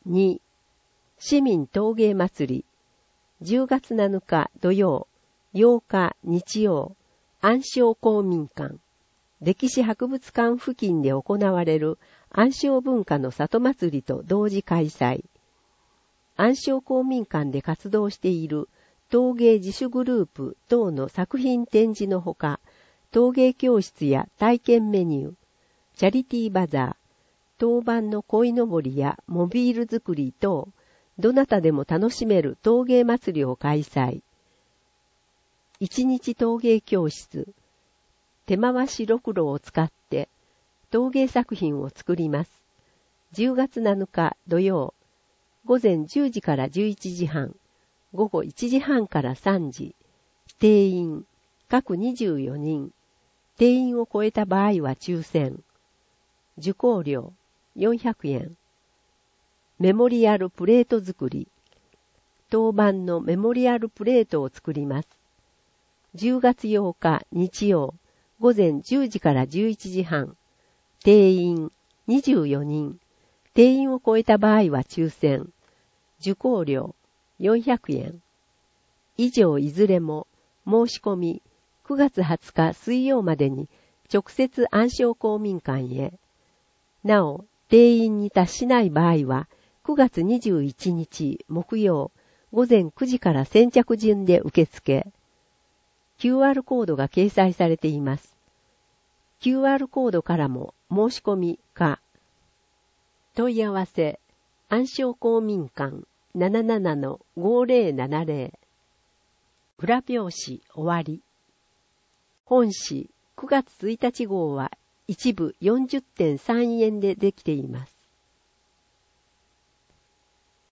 2、市民陶芸祭り、10月7日土曜、8日日曜、安昌公民館、歴史博物館付近で行われる安昌文化の里祭りと同時開催。安昌公民館で活動している陶芸自主グループ等の作品展示のほか、陶芸教室や体験メニュー、チャリティーバザー、当番の鯉のぼりやモビール作り等、どなたでも楽しめる陶芸祭りを開催。一日陶芸教室、手回しろくろを使って陶芸作品を作ります。10月7日土曜、午前10時から11時半、午後1時半から3時、定員、各24人、定員を超えた場合は抽選。受講料、400円。メモリアルプレート作り。当番のメモリアルプレートを作ります。10月8日日曜、午前10時から11時半、定員24人、定員を超えた場合は抽選。受講料400円。以上いずれも申し込み9月20日水曜までに直接安昌公民館へ。なお、定員に達しない場合は9月21日木曜午前9時から先着順で受付。QR コードが掲載されています。QR コードからも申し込みか。問い合わせ、安昌公民館 77-5070。裏表紙終わり。本誌9月1日号は一部 40.3 円でできています。